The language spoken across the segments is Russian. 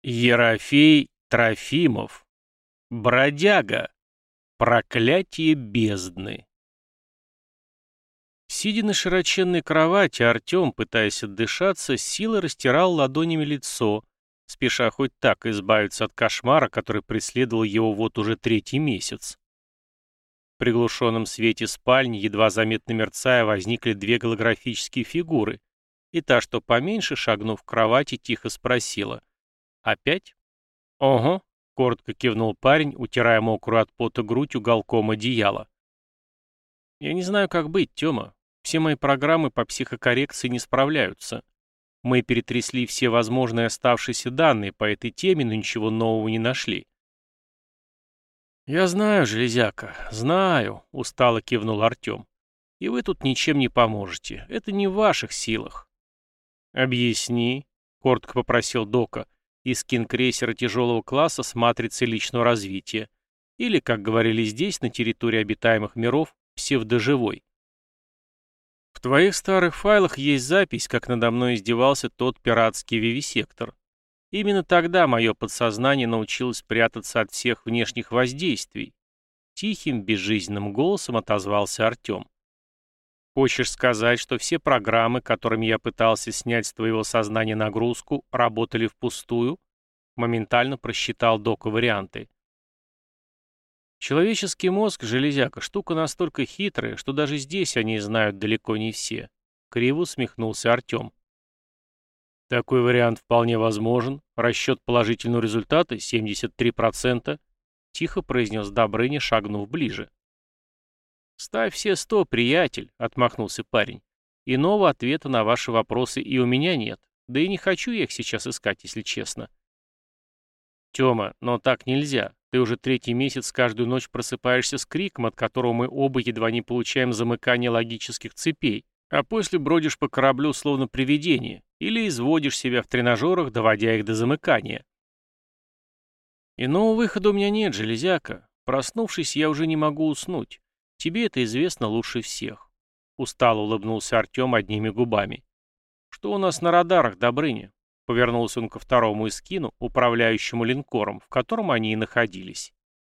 Ерофей Трофимов. Бродяга. Проклятие бездны. Сидя на широченной кровати, Артем, пытаясь отдышаться, с силой растирал ладонями лицо, спеша хоть так избавиться от кошмара, который преследовал его вот уже третий месяц. В приглушенном свете спальни, едва заметно мерцая, возникли две голографические фигуры, и та, что поменьше, шагнув к кровати, тихо спросила: «Опять?» «Ого», — коротко кивнул парень, утирая мокрую от пота грудь уголком одеяла. «Я не знаю, как быть, Тёма. Все мои программы по психокоррекции не справляются. Мы перетрясли все возможные оставшиеся данные по этой теме, но ничего нового не нашли». «Я знаю, железяка, знаю», — устало кивнул Артем. «И вы тут ничем не поможете. Это не в ваших силах». «Объясни», — коротко попросил Дока, из крейсера тяжелого класса с матрицей личного развития, или, как говорили здесь, на территории обитаемых миров, псевдоживой. В твоих старых файлах есть запись, как надо мной издевался тот пиратский вивисектор. Именно тогда мое подсознание научилось прятаться от всех внешних воздействий. Тихим, безжизненным голосом отозвался Артем. Хочешь сказать, что все программы, которыми я пытался снять с твоего сознания нагрузку, работали впустую? Моментально просчитал Дока варианты. Человеческий мозг, железяка, штука настолько хитрая, что даже здесь они знают далеко не все. Криво усмехнулся Артем. Такой вариант вполне возможен. Расчет положительного результата 73%, тихо произнес Добрыня, шагнув ближе. «Ставь все 100, приятель», — отмахнулся парень. «Иного ответа на ваши вопросы и у меня нет. Да и не хочу я их сейчас искать, если честно». «Тёма, но так нельзя. Ты уже третий месяц каждую ночь просыпаешься с криком, от которого мы оба едва не получаем замыкание логических цепей, а после бродишь по кораблю словно привидение, или изводишь себя в тренажерах, доводя их до замыкания». «Иного выхода у меня нет, железяка. Проснувшись, я уже не могу уснуть. Тебе это известно лучше всех». Устало улыбнулся Артем одними губами. «Что у нас на радарах, Добрыня?» Повернулся он ко второму эскину, управляющему линкором, в котором они и находились.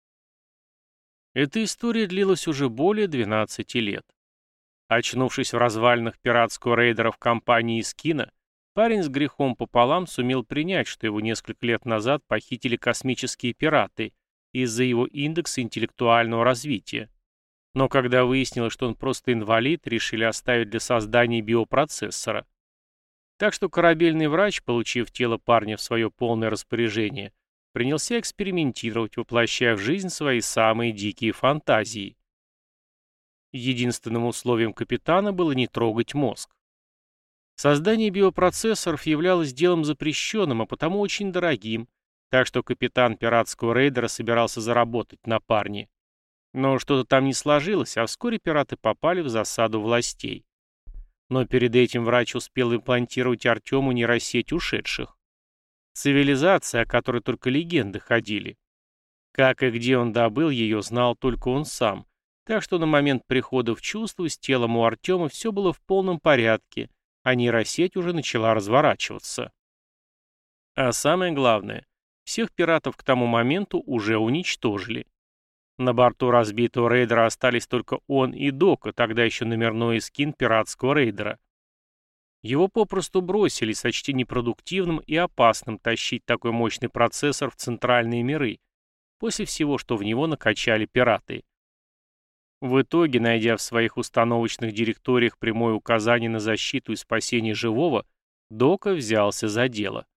Эта история длилась уже более 12 лет. Очнувшись в развалинах пиратского рейдера в компании эскина, парень с грехом пополам сумел принять, что его несколько лет назад похитили космические пираты из-за его индекса интеллектуального развития. Но когда выяснилось, что он просто инвалид, решили оставить для создания биопроцессора. Так что корабельный врач, получив тело парня в свое полное распоряжение, принялся экспериментировать, воплощая в жизнь свои самые дикие фантазии. Единственным условием капитана было не трогать мозг. Создание биопроцессоров являлось делом запрещенным, а потому очень дорогим, так что капитан пиратского рейдера собирался заработать на парне. Но что-то там не сложилось, а вскоре пираты попали в засаду властей. Но перед этим врач успел имплантировать Артему нейросеть ушедших. Цивилизация, о которой только легенды ходили. Как и где он добыл ее, знал только он сам. Так что на момент прихода в чувство с телом у Артема все было в полном порядке, а нейросеть уже начала разворачиваться. А самое главное, всех пиратов к тому моменту уже уничтожили. На борту разбитого рейдера остались только он и Дока, тогда еще номерной эскин пиратского рейдера. Его попросту бросили, сочти непродуктивным и опасным тащить такой мощный процессор в центральные миры, после всего, что в него накачали пираты. В итоге, найдя в своих установочных директориях прямое указание на защиту и спасение живого, Дока взялся за дело.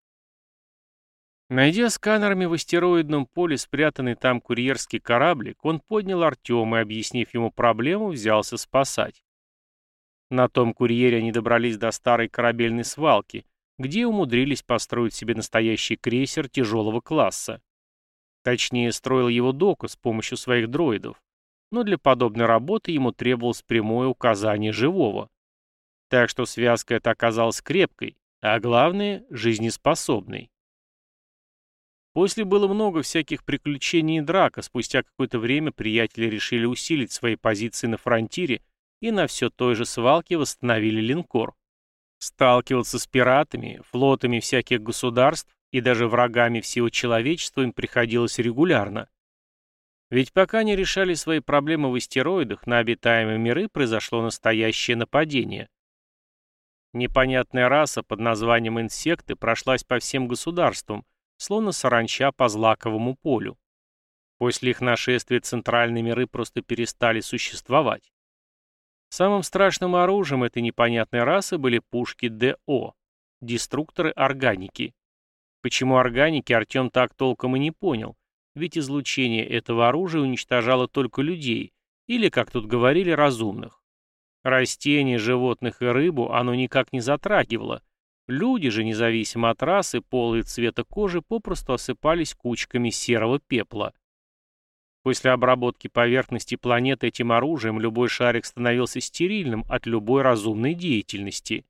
Найдя сканерами в астероидном поле спрятанный там курьерский кораблик, он поднял Артема и, объяснив ему проблему, взялся спасать. На том курьере они добрались до старой корабельной свалки, где умудрились построить себе настоящий крейсер тяжелого класса. Точнее, строил его Дока с помощью своих дроидов, но для подобной работы ему требовалось прямое указание живого. Так что связка эта оказалась крепкой, а главное, жизнеспособной. После было много всяких приключений и драк, а спустя какое-то время приятели решили усилить свои позиции на фронтире и на все той же свалке восстановили линкор. Сталкиваться с пиратами, флотами всяких государств и даже врагами всего человечества им приходилось регулярно. Ведь пока не решали свои проблемы в астероидах, на обитаемые миры произошло настоящее нападение. Непонятная раса под названием инсекты прошлась по всем государствам, словно саранча по злаковому полю. После их нашествия центральные миры просто перестали существовать. Самым страшным оружием этой непонятной расы были пушки ДО, деструкторы органики. Почему органики, Артем так толком и не понял, ведь излучение этого оружия уничтожало только людей, или, как тут говорили, разумных. Растения, животных и рыбу оно никак не затрагивало. Люди же, независимо от расы, пола и цвета кожи, попросту осыпались кучками серого пепла. После обработки поверхности планеты этим оружием любой шарик становился стерильным от любой разумной деятельности.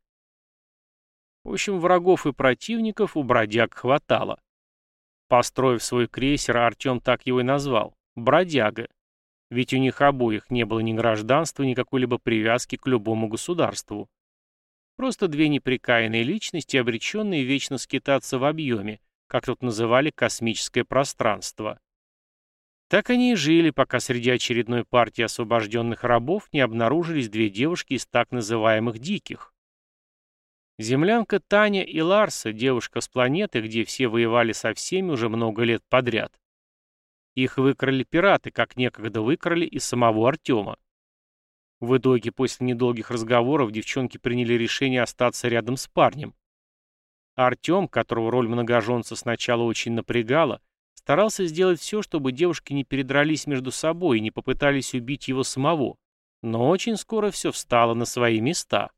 В общем, врагов и противников у бродяг хватало. Построив свой крейсер, Артем так его и назвал – «Бродяга». Ведь у них обоих не было ни гражданства, ни какой-либо привязки к любому государству. Просто две неприкаянные личности, обреченные вечно скитаться в объеме, как тут называли космическое пространство. Так они и жили, пока среди очередной партии освобожденных рабов не обнаружились две девушки из так называемых «диких». Землянка Таня и Ларса, девушка с планеты, где все воевали со всеми уже много лет подряд. Их выкрали пираты, как некогда выкрали и самого Артема. В итоге, после недолгих разговоров, девчонки приняли решение остаться рядом с парнем. Артем, которого роль многоженца сначала очень напрягала, старался сделать все, чтобы девушки не передрались между собой и не попытались убить его самого, но очень скоро все встало на свои места.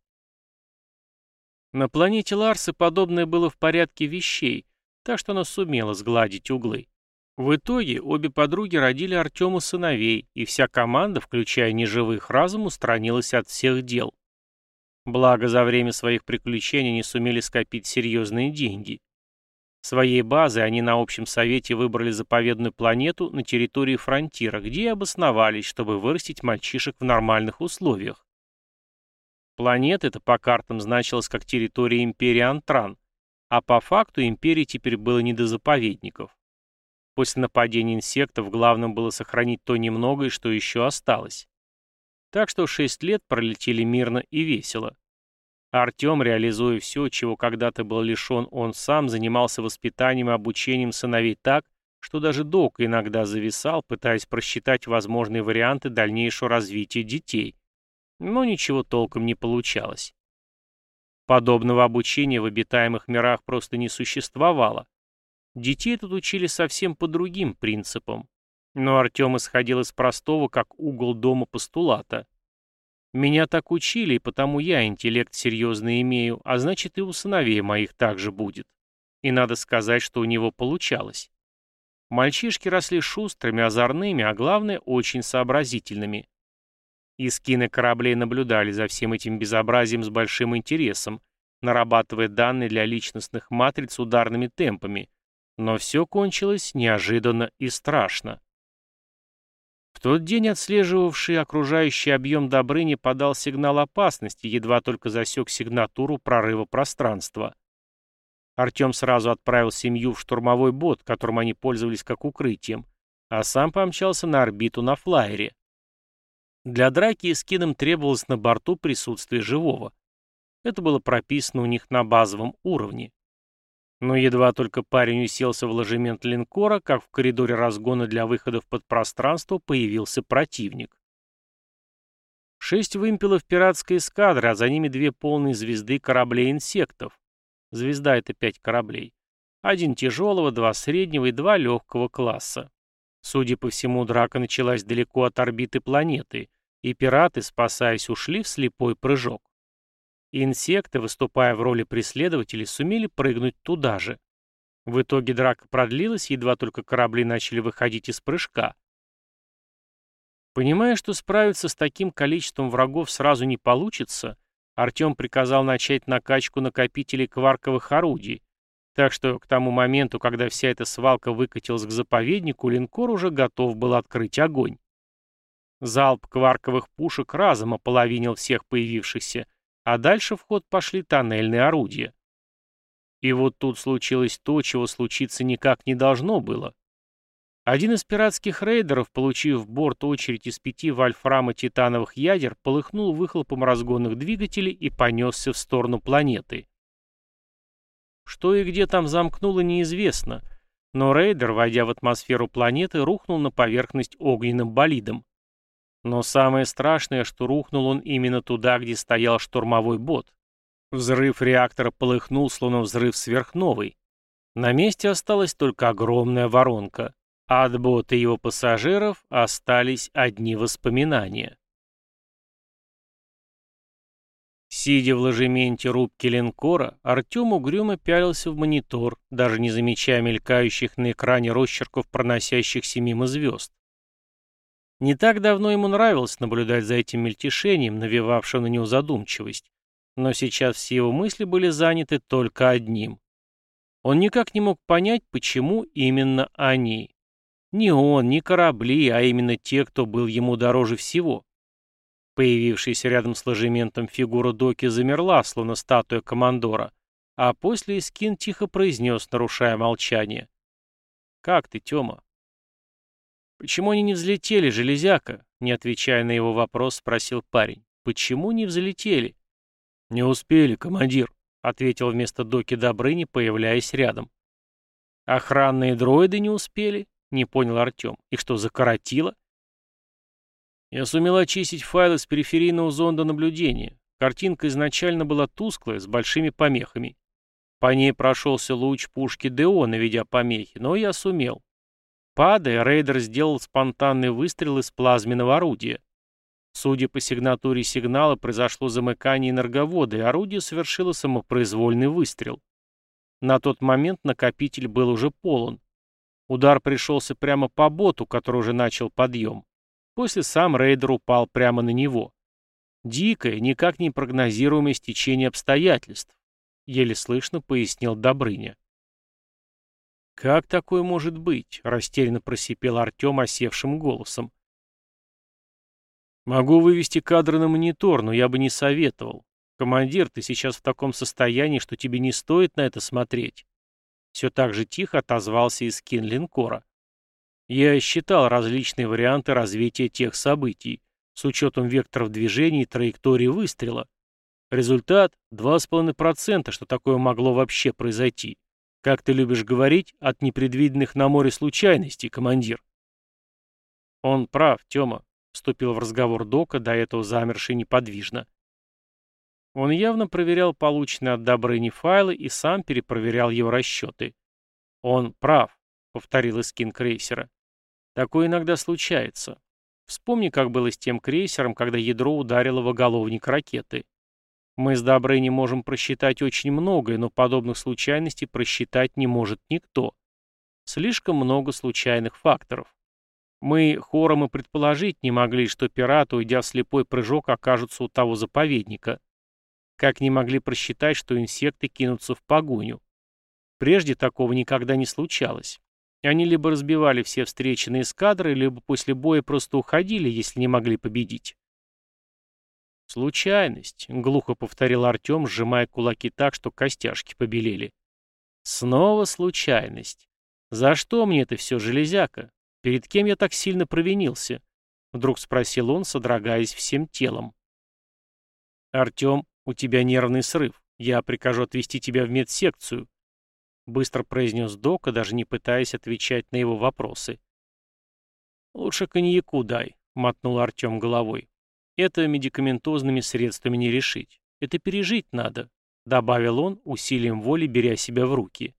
На планете Ларсы подобное было в порядке вещей, так что она сумела сгладить углы. В итоге обе подруги родили Артему сыновей, и вся команда, включая неживых разум, устранилась от всех дел. Благо, за время своих приключений они сумели скопить серьезные деньги. Своей базой они на общем совете выбрали заповедную планету на территории Фронтира, где и обосновались, чтобы вырастить мальчишек в нормальных условиях. Планета эта по картам значилась как территория империи Антран, а по факту империи теперь было не до заповедников. После нападения инсектов главным было сохранить то немногое, что еще осталось. Так что 6 лет пролетели мирно и весело. Артем, реализуя все, чего когда-то был лишен он сам, занимался воспитанием и обучением сыновей так, что даже док иногда зависал, пытаясь просчитать возможные варианты дальнейшего развития детей. Но ничего толком не получалось. Подобного обучения в обитаемых мирах просто не существовало. Детей тут учили совсем по другим принципам. Но Артем исходил из простого, как угол дома постулата. Меня так учили, и потому я интеллект серьезно имею, а значит и у сыновей моих так же будет. И надо сказать, что у него получалось. Мальчишки росли шустрыми, озорными, а главное, очень сообразительными. Искины кораблей наблюдали за всем этим безобразием с большим интересом, нарабатывая данные для личностных матриц ударными темпами, но все кончилось неожиданно и страшно. В тот день отслеживавший окружающий объем Добрыни подал сигнал опасности, едва только засек сигнатуру прорыва пространства. Артем сразу отправил семью в штурмовой бот, которым они пользовались как укрытием, а сам помчался на орбиту на флайере. Для драки эскинам требовалось на борту присутствие живого. Это было прописано у них на базовом уровне. Но едва только парень уселся в ложемент линкора, как в коридоре разгона для выхода в подпространство появился противник. 6 вымпелов пиратской эскадры, а за ними 2 полные звезды кораблей-инсектов. Звезда — это 5 кораблей. 1 тяжелого, 2 среднего и 2 легкого класса. Судя по всему, драка началась далеко от орбиты планеты, и пираты, спасаясь, ушли в слепой прыжок. Инсекты, выступая в роли преследователей, сумели прыгнуть туда же. В итоге драка продлилась, едва только корабли начали выходить из прыжка. Понимая, что справиться с таким количеством врагов сразу не получится, Артем приказал начать накачку накопителей кварковых орудий, так что к тому моменту, когда вся эта свалка выкатилась к заповеднику, линкор уже готов был открыть огонь. Залп кварковых пушек разом ополовинил всех появившихся, а дальше в ход пошли тоннельные орудия. И вот тут случилось то, чего случиться никак не должно было. Один из пиратских рейдеров, получив в борт очередь из 5 вольфрама титановых ядер, полыхнул выхлопом разгонных двигателей и понесся в сторону планеты. Что и где там замкнуло, неизвестно, но рейдер, войдя в атмосферу планеты, рухнул на поверхность огненным болидом. Но самое страшное, что рухнул он именно туда, где стоял штурмовой бот. Взрыв реактора полыхнул, словно взрыв сверхновой. На месте осталась только огромная воронка, а от бота и его пассажиров остались одни воспоминания. Сидя в ложементе рубки линкора, Артем угрюмо пялился в монитор, даже не замечая мелькающих на экране росчерков проносящихся мимо звезд. Не так давно ему нравилось наблюдать за этим мельтешением, навевавшим на него задумчивость, но сейчас все его мысли были заняты только одним. Он никак не мог понять, почему именно они. Не он, не корабли, а именно те, кто был ему дороже всего. Появившаяся рядом с ложементом фигура Доки замерла, словно статуя командора, а после Искин тихо произнес, нарушая молчание. «Как ты, Тёма?» «Почему они не взлетели, железяка?» Не отвечая на его вопрос, спросил парень. «Почему не взлетели?» «Не успели, командир», — ответил вместо Доки Добрыни, появляясь рядом. «Охранные дроиды не успели?» — не понял Артем. «И что, закоротило?» «Я сумел очистить файлы с периферийного зонда наблюдения. Картинка изначально была тусклая, с большими помехами. По ней прошелся луч пушки ДО, наведя помехи, но я сумел. Падая, рейдер сделал спонтанный выстрел из плазменного орудия. Судя по сигнатуре сигнала, произошло замыкание энерговода, и орудие совершило самопроизвольный выстрел. На тот момент накопитель был уже полон. Удар пришелся прямо по боту, который уже начал подъем. После сам рейдер упал прямо на него. Дикое, никак не прогнозируемое стечение обстоятельств. Еле слышно пояснил Добрыня. «Как такое может быть?» — растерянно просипел Артем осевшим голосом. «Могу вывести кадры на монитор, но я бы не советовал. Командир, ты сейчас в таком состоянии, что тебе не стоит на это смотреть». Все так же тихо отозвался Искин линкора. «Я считал различные варианты развития тех событий, с учетом векторов движения и траектории выстрела. Результат — 2,5%, что такое могло вообще произойти. Как ты любишь говорить, от непредвиденных на море случайностей, командир». «Он прав, Тёма», — вступил в разговор Дока, до этого замерший неподвижно. Он явно проверял полученные от Добрыни файлы и сам перепроверял его расчеты. «Он прав», — повторил Искин крейсера. «Такое иногда случается. Вспомни, как было с тем крейсером, когда ядро ударило в оголовник ракеты. Мы с Добрыней можем просчитать очень многое, но подобных случайностей просчитать не может никто. Слишком много случайных факторов. Мы хором и предположить не могли, что пираты, уйдя в слепой прыжок, окажутся у того заповедника. Как не могли просчитать, что инсекты кинутся в погоню. Прежде такого никогда не случалось. Они либо разбивали все встреченные эскадры, либо после боя просто уходили, если не могли победить. «Случайность», — глухо повторил Артем, сжимая кулаки так, что костяшки побелели. «Снова случайность. За что мне это все, железяка? Перед кем я так сильно провинился?» — вдруг спросил он, содрогаясь всем телом. «Артем, у тебя нервный срыв. Я прикажу отвезти тебя в медсекцию», — быстро произнес Дока, даже не пытаясь отвечать на его вопросы. «Лучше коньяку дай», — мотнул Артем головой. «Это медикаментозными средствами не решить. Это пережить надо», — добавил он, усилием воли беря себя в руки.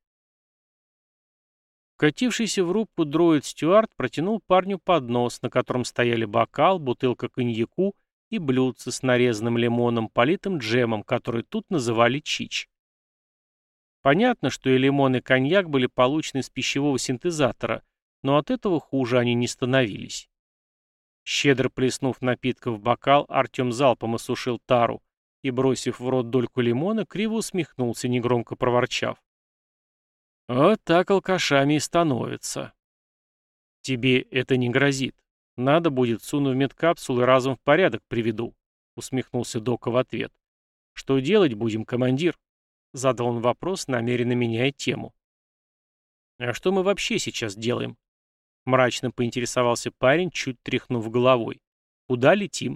Вкатившийся в рубку дроид Стюарт протянул парню поднос, на котором стояли бокал, бутылка коньяку и блюдце с нарезанным лимоном, политым джемом, который тут называли чич. Понятно, что и лимон, и коньяк были получены из пищевого синтезатора, но от этого хуже они не становились. Щедро плеснув напитка в бокал, Артем залпом осушил тару и, бросив в рот дольку лимона, криво усмехнулся, негромко проворчав. «Вот так алкашами и становятся». «Тебе это не грозит. Надо будет, суну в медкапсулу и разом в порядок приведу», — усмехнулся Дока в ответ. «Что делать будем, командир?» Задал он вопрос, намеренно меняя тему. «А что мы вообще сейчас делаем?» Мрачно поинтересовался парень, чуть тряхнув головой. «Куда летим?»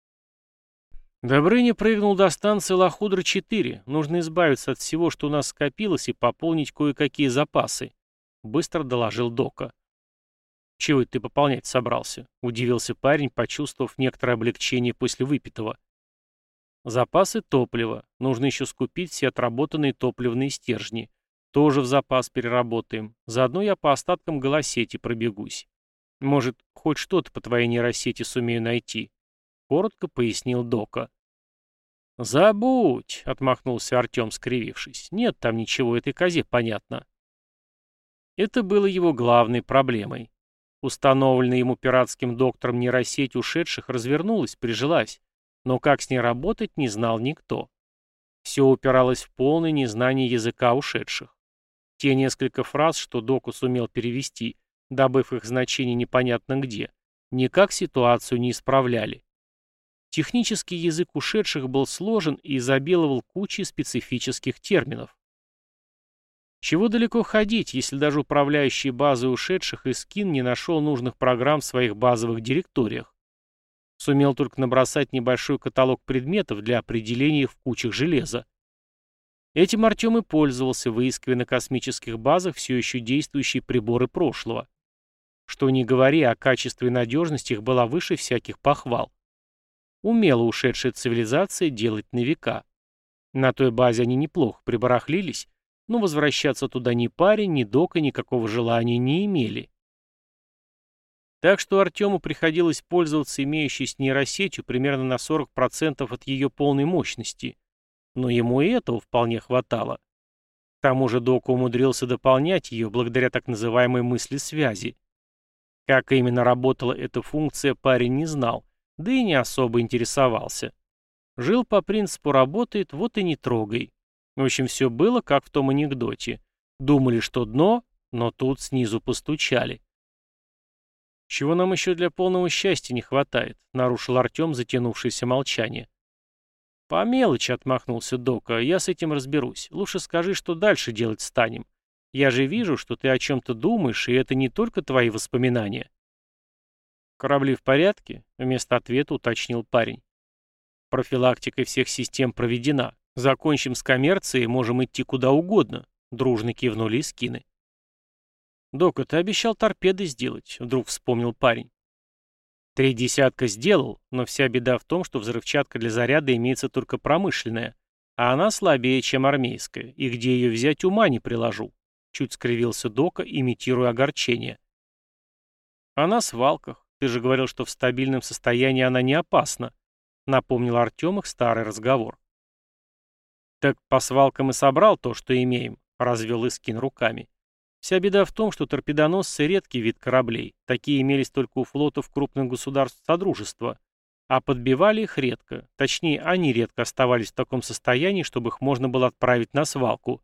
Добрыня прыгнул до станции Лохудра-4. Нужно избавиться от всего, что у нас скопилось, и пополнить кое-какие запасы. Быстро доложил Дока. «Чего это ты пополнять собрался?» — удивился парень, почувствовав некоторое облегчение после выпитого. «Запасы топлива. Нужно еще скупить все отработанные топливные стержни. Тоже в запас переработаем. Заодно я по остаткам голосети пробегусь. Может, хоть что-то по твоей нейросети сумею найти?» — коротко пояснил Дока. «Забудь!» — отмахнулся Артем, скривившись. «Нет там ничего, этой козе понятно». Это было его главной проблемой. Установленная ему пиратским доктором нейросеть ушедших развернулась, прижилась, но как с ней работать, не знал никто. Все упиралось в полное незнание языка ушедших. Те несколько фраз, что Доку сумел перевести, добыв их значение непонятно где, никак ситуацию не исправляли. Технический язык ушедших был сложен и изобиловал кучей специфических терминов. Чего далеко ходить, если даже управляющий базой ушедших Искин не нашел нужных программ в своих базовых директориях. Сумел только набросать небольшой каталог предметов для определения их в кучах железа. Этим Артем и пользовался, выискивая на космических базах все еще действующие приборы прошлого. Что ни говори, о качестве и надежности их была выше всяких похвал. Умела ушедшая цивилизация делать на века. На той базе они неплохо прибарахлились, но возвращаться туда ни парень, ни Дока никакого желания не имели. Так что Артему приходилось пользоваться имеющейся нейросетью примерно на 40% от ее полной мощности. Но ему и этого вполне хватало. К тому же Дока умудрился дополнять ее благодаря так называемой мысли-связи. Как именно работала эта функция, парень не знал, да и не особо интересовался. Жил по принципу «работает, вот и не трогай». В общем, все было, как в том анекдоте. Думали, что дно, но тут снизу постучали. «Чего нам еще для полного счастья не хватает?» — нарушил Артем затянувшееся молчание. «По мелочи», — отмахнулся Дока, — «я с этим разберусь. Лучше скажи, что дальше делать станем. Я же вижу, что ты о чем-то думаешь, и это не только твои воспоминания». «Корабли в порядке?» — вместо ответа уточнил парень. «Профилактика всех систем проведена. Закончим с коммерцией, можем идти куда угодно», — дружно кивнули Искины. «Дока, ты обещал торпеды сделать», — вдруг вспомнил парень. 3 десятка сделал, но вся беда в том, что взрывчатка для заряда имеется только промышленная, а она слабее, чем армейская, и где ее взять, ума не приложу», — чуть скривился Дока, имитируя огорчение. «А на свалках. Ты же говорил, что в стабильном состоянии она не опасна», — напомнил Артем их старый разговор. «Так по свалкам и собрал то, что имеем», — развел Искин руками. «Вся беда в том, что торпедоносцы — редкий вид кораблей, такие имелись только у флотов крупных государств Содружества, а подбивали их редко, точнее, они редко оставались в таком состоянии, чтобы их можно было отправить на свалку».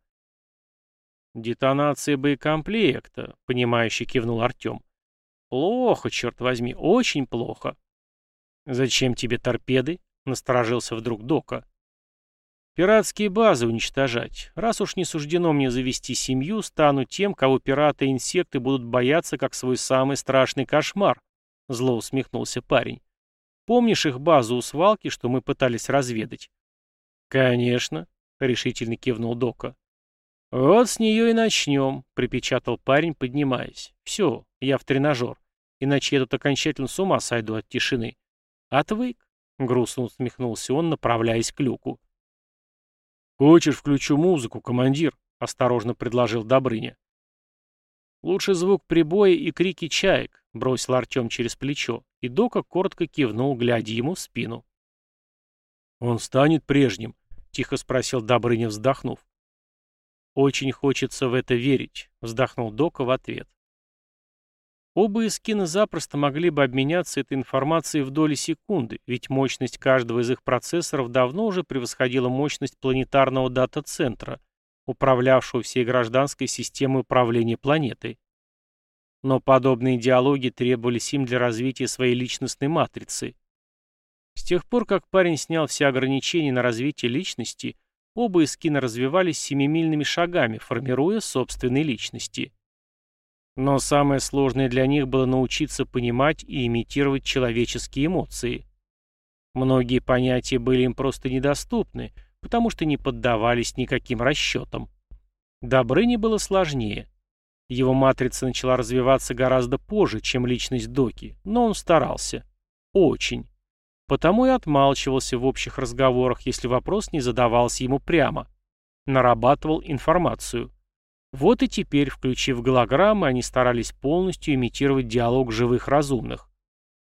«Детонация боекомплекта», — понимающе кивнул Артем. «Плохо, черт возьми, очень плохо». «Зачем тебе торпеды?» — насторожился вдруг Дока. «Пиратские базы уничтожать. Раз уж не суждено мне завести семью, стану тем, кого пираты и инсекты будут бояться, как свой самый страшный кошмар», — зло усмехнулся парень. «Помнишь их базу у свалки, что мы пытались разведать?» «Конечно», — решительно кивнул Дока. «Вот с нее и начнем», — припечатал парень, поднимаясь. «Все, я в тренажер, иначе я тут окончательно с ума сойду от тишины». «Отвык», — грустно усмехнулся он, направляясь к люку. «Хочешь, включу музыку, командир?» — осторожно предложил Добрыня. «Лучше звук прибоя и крики чаек», — бросил Артем через плечо, и Дока коротко кивнул, глядя ему в спину. «Он станет прежним?» — тихо спросил Добрыня, вздохнув. «Очень хочется в это верить», — вздохнул Дока в ответ. Оба Искина запросто могли бы обменяться этой информацией в доли секунды, ведь мощность каждого из их процессоров давно уже превосходила мощность планетарного дата-центра, управлявшего всей гражданской системой управления планетой. Но подобные диалоги требовались им для развития своей личностной матрицы. С тех пор, как парень снял все ограничения на развитие личности, Оба эскина развивались семимильными шагами, формируя собственные личности. Но самое сложное для них было научиться понимать и имитировать человеческие эмоции. Многие понятия были им просто недоступны, потому что не поддавались никаким расчетам. Добрыне было сложнее. Его матрица начала развиваться гораздо позже, чем личность Доки, но он старался. Очень. Потому и отмалчивался в общих разговорах, если вопрос не задавался ему прямо. Нарабатывал информацию. Вот и теперь, включив голограммы, они старались полностью имитировать диалог живых разумных.